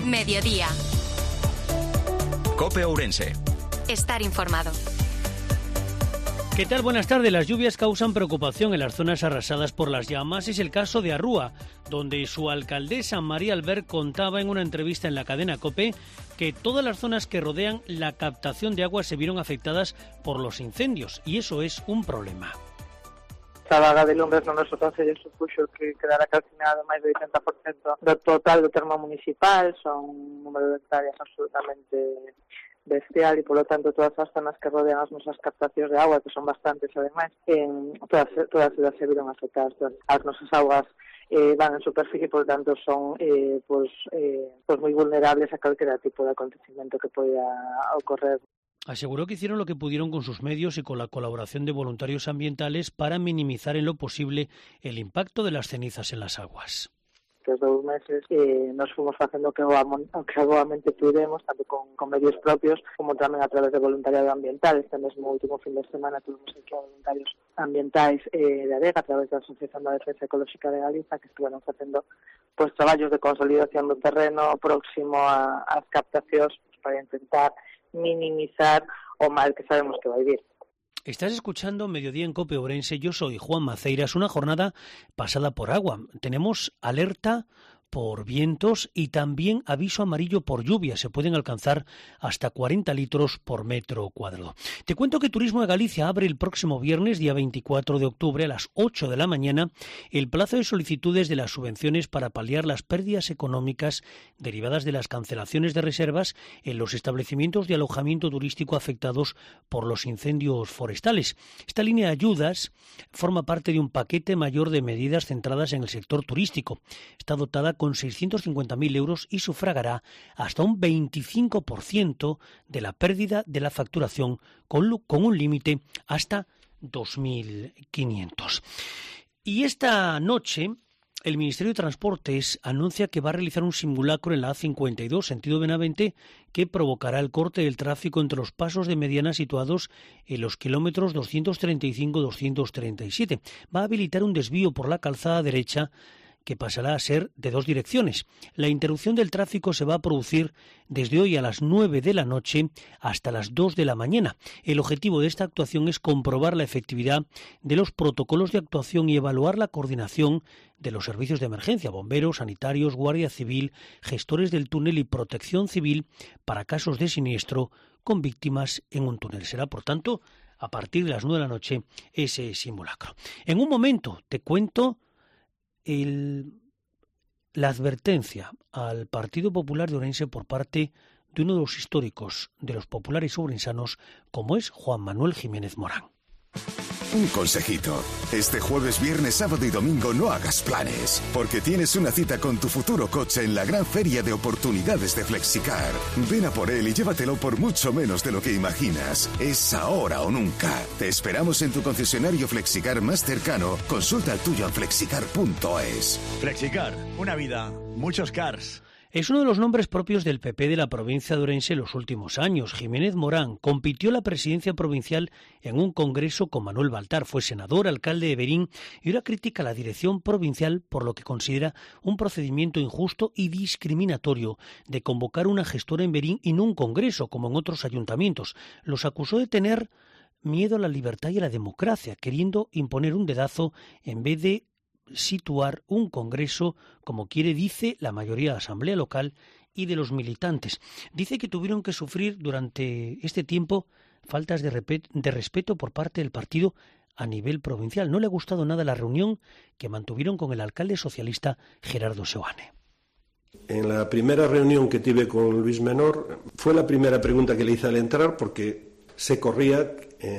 Mediodía. COPE Ourense. Estar informado. ¿Qué tal? Buenas tardes. Las lluvias causan preocupación en las zonas arrasadas por las llamas. Es el caso de Arrúa, donde su alcaldesa María Albert contaba en una entrevista en la cadena COPE que todas las zonas que rodean la captación de agua se vieron afectadas por los incendios, y eso es un problema. A vaga de lumbres no noso concello supuxo que quedara calcinado máis do 80% do total do termo municipal. Son un número de hectáreas absolutamente bestial e, polo tanto, todas as zonas que rodean as nosas captacións de agua, que son bastantes, ademais, todas elas se viron afectadas. As nosas augas van en superficie, por tanto, son moi vulnerables a calquera tipo de acontecimiento que poida ocorrer. Aseguró que hicieron lo que pudieron con sus medios y con la colaboración de voluntarios ambientales para minimizar en lo posible el impacto de las cenizas en las aguas. Estes 2 meses nos fomos facendo o que agoamente pudemos, tanto con medios propios como tamén a través de voluntariado ambiental. Este mesmo último fin de semana tuvimos aquí a voluntarios ambientais de ADEGA, a través da Asociación da Defensa Ecolóxica de Galiza, que estiveron facendo traballos de consolidación do terreno próximo ás captacións para intentar minimizar o mal que sabemos que vai vir. Estás escuchando Mediodía en COPE Ourense. Yo soy Juan Maceiras. Una jornada pasada por agua. Tenemos alerta por vientos y también aviso amarillo por lluvia. Se pueden alcanzar hasta 40 litros por metro cuadrado. Te cuento que Turismo de Galicia abre el próximo viernes, día 24 de octubre, a las 8 de la mañana, el plazo de solicitudes de las subvenciones para paliar las pérdidas económicas derivadas de las cancelaciones de reservas en los establecimientos de alojamiento turístico afectados por los incendios forestales. Esta línea de ayudas forma parte de un paquete mayor de medidas centradas en el sector turístico. Está dotada con 650.000 euros y sufragará hasta un 25% de la pérdida de la facturación, con un límite hasta 2.500. Y esta noche el Ministerio de Transportes anuncia que va a realizar un simulacro en la A52, sentido Benavente, que provocará el corte del tráfico entre los pasos de mediana situados en los kilómetros 235-237. Va a habilitar un desvío por la calzada derecha que pasará a ser de 2 direcciones. La interrupción del tráfico se va a producir desde hoy a las 9 de la noche hasta las 2 de la mañana. El objetivo de esta actuación es comprobar la efectividad de los protocolos de actuación y evaluar la coordinación de los servicios de emergencia, bomberos, sanitarios, guardia civil, gestores del túnel y protección civil para casos de siniestro con víctimas en un túnel. Será, por tanto, a partir de las 9 de la noche ese simulacro. En un momento te cuento la advertencia al Partido Popular de Ourense por parte de uno de los históricos de los populares ourensanos, como es Juan Manuel Jiménez Morán. Un consejito. Este jueves, viernes, sábado y domingo no hagas planes, porque tienes una cita con tu futuro coche en la gran feria de oportunidades de Flexicar. Ven a por él y llévatelo por mucho menos de lo que imaginas. Es ahora o nunca. Te esperamos en tu concesionario Flexicar más cercano. Consulta el tuyo en flexicar.es. Flexicar, una vida, muchos cars. Es uno de los nombres propios del PP de la provincia de Ourense en los últimos años. Jiménez Morán compitió la presidencia provincial en un congreso con Manuel Baltar. Fue senador, alcalde de Verín y ahora critica a la dirección provincial por lo que considera un procedimiento injusto y discriminatorio de convocar una gestora en Verín y no un congreso como en otros ayuntamientos. Los acusó de tener miedo a la libertad y a la democracia, queriendo imponer un dedazo en vez de situar un congreso como dice la mayoría de la asamblea local y de los militantes. Dice que tuvieron que sufrir durante este tiempo faltas de respeto por parte del partido a nivel provincial. No le ha gustado nada la reunión que mantuvieron con el alcalde socialista Gerardo Seoane. En la primera reunión que tuve con Luis Menor fue la primera pregunta que le hice al entrar, porque se corría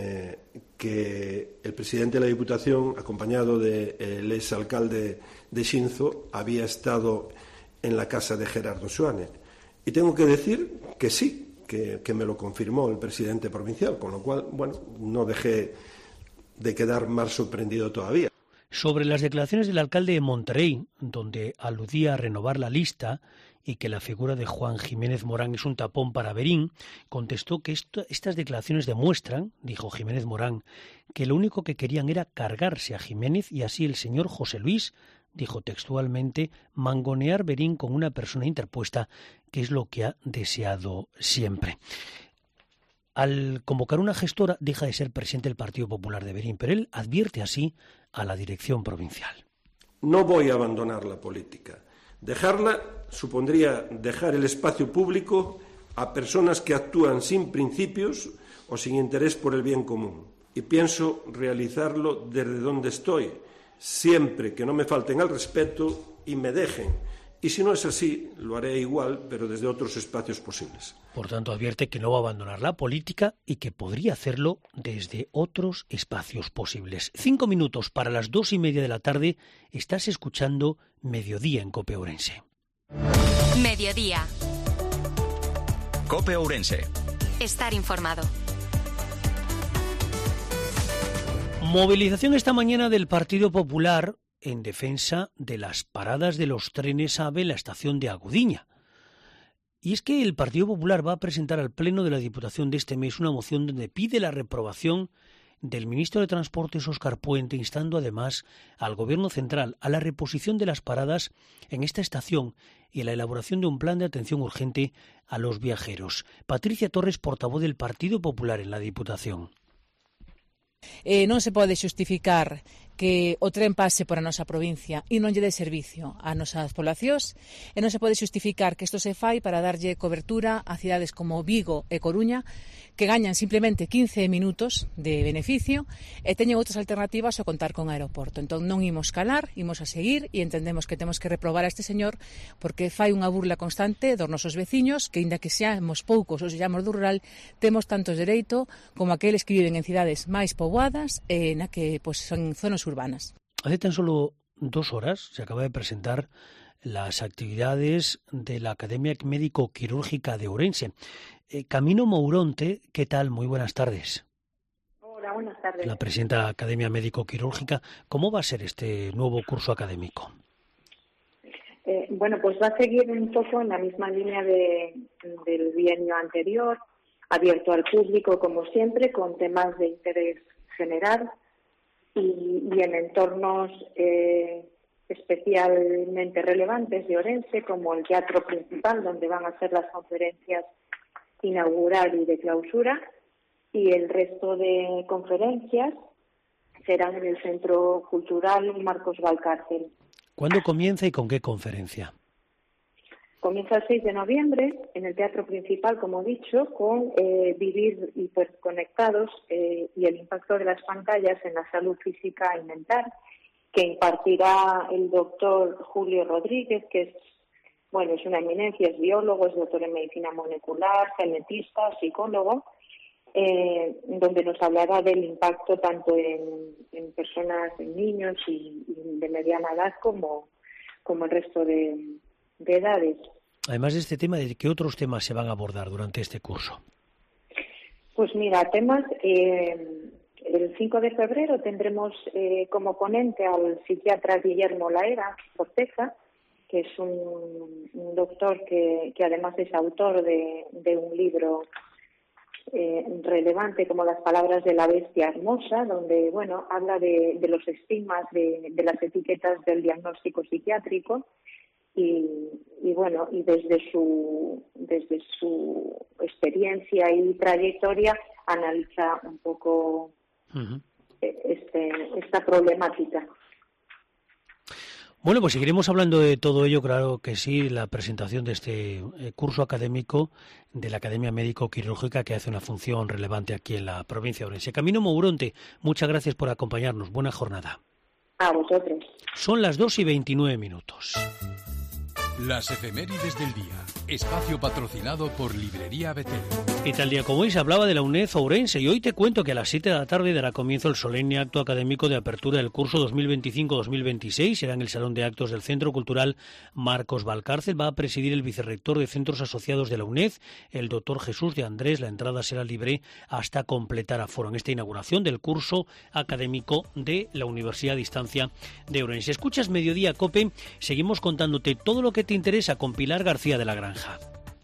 que el presidente de la Diputación, acompañado del exalcalde de Xinzo, había estado en la casa de Gerardo Seoane. Y tengo que decir que sí, que me lo confirmó el presidente provincial, con lo cual, no dejé de quedar más sorprendido todavía. Sobre las declaraciones del alcalde de Monterrey, donde aludía a renovar la lista y que la figura de Juan Jiménez Morán es un tapón para Verín, contestó que estas declaraciones demuestran, dijo Jiménez Morán, que lo único que querían era cargarse a Jiménez y así el señor José Luis dijo textualmente, mangonear Verín con una persona interpuesta, que es lo que ha deseado siempre. Al convocar una gestora deja de ser presidente del Partido Popular de Verín, pero él advierte así a la dirección provincial. No voy a abandonar la política. Dejarla supondría dejar el espacio público a personas que actúan sin principios o sin interés por el bien común. Y pienso realizarlo desde donde estoy, siempre que no me falten al respeto y me dejen. Y si no es así, lo haré igual, pero desde otros espacios posibles. Por tanto, advierte que no va a abandonar la política y que podría hacerlo desde otros espacios posibles. 5 minutos para las 2:30 de la tarde. Estás escuchando Mediodía en COPE Ourense. Mediodía. COPE Ourense. Estar informado. Movilización esta mañana del Partido Popular en defensa de las paradas de los trenes AVE en la estación de Agudiña. Y es que el Partido Popular va a presentar al Pleno de la Diputación de este mes una moción donde pide la reprobación del ministro de Transportes, Óscar Puente, instando además al Gobierno central a la reposición de las paradas en esta estación y a la elaboración de un plan de atención urgente a los viajeros. Patricia Torres, portavoz del Partido Popular en la Diputación. Non se pode xustificar que o tren pase por a nosa provincia e non lle dé servicio a nosas poblacións, e non se pode xustificar que isto se fai para darlle cobertura a cidades como Vigo e Coruña, que gañan simplemente 15 minutos de beneficio e teñen outras alternativas ao contar con aeroporto. Entón non imos calar, imos a seguir e entendemos que temos que reprobar a este señor porque fai unha burla constante dos nosos veciños, que inda que seamos poucos ou sexamos do rural, temos tantos dereito como aqueles que viven en cidades máis poboadas e na que son zonas urbanas. Hace tan solo 2 horas se acaba de presentar las actividades de la Academia Médico-Quirúrgica de Ourense. Camino Mouronte, ¿qué tal? Muy buenas tardes. Hola, buenas tardes. La presidenta de la Academia Médico-Quirúrgica. ¿Cómo va a ser este nuevo curso académico? Bueno, pues va a seguir un poco en la misma línea del bienio anterior, abierto al público como siempre, con temas de interés general y en entornos especialmente relevantes de Ourense, como el teatro principal, donde van a ser las conferencias inaugural y de clausura, y el resto de conferencias serán en el Centro Cultural Marcos Valcárcel. ¿Cuándo comienza y con qué conferencia? Comienza el 6 de noviembre en el Teatro Principal, como he dicho, con Vivir hiperconectados y el impacto de las pantallas en la salud física y mental, que impartirá el doctor Julio Rodríguez, que es una eminencia, es biólogo, es doctor en medicina molecular, genetista, psicólogo, donde nos hablará del impacto tanto en personas, en niños y de mediana edad como el resto de edades. Además de este tema, ¿de qué otros temas se van a abordar durante este curso? Pues mira, temas, el 5 de febrero tendremos como ponente al psiquiatra Guillermo Laera Forteza, que es un doctor que además es autor de un libro relevante como Las palabras de la bestia hermosa, donde habla de los estigmas de las etiquetas del diagnóstico psiquiátrico y desde su experiencia y trayectoria analiza un poco esta problemática. Bueno, pues seguiremos hablando de todo ello, claro que sí, la presentación de este curso académico de la Academia Médico-Quirúrgica, que hace una función relevante aquí en la provincia de Ourense. Camino Mouronte, muchas gracias por acompañarnos. Buena jornada. A vosotros. Son las 2:29. Las efemérides del día. Espacio patrocinado por Librería Betel. Y tal día como hoy se hablaba de la UNED Ourense, y hoy te cuento que a las 7 de la tarde dará comienzo el solemne acto académico de apertura del curso 2025-2026. Será en el Salón de Actos del Centro Cultural Marcos Valcárcel. Va a presidir el vicerrector de Centros Asociados de la UNED, el doctor Jesús de Andrés. La entrada será libre hasta completar aforo en esta inauguración del curso académico de la Universidad a Distancia de Ourense. Escuchas Mediodía COPE, seguimos contándote todo lo que te interesa con Pilar García de la Granja.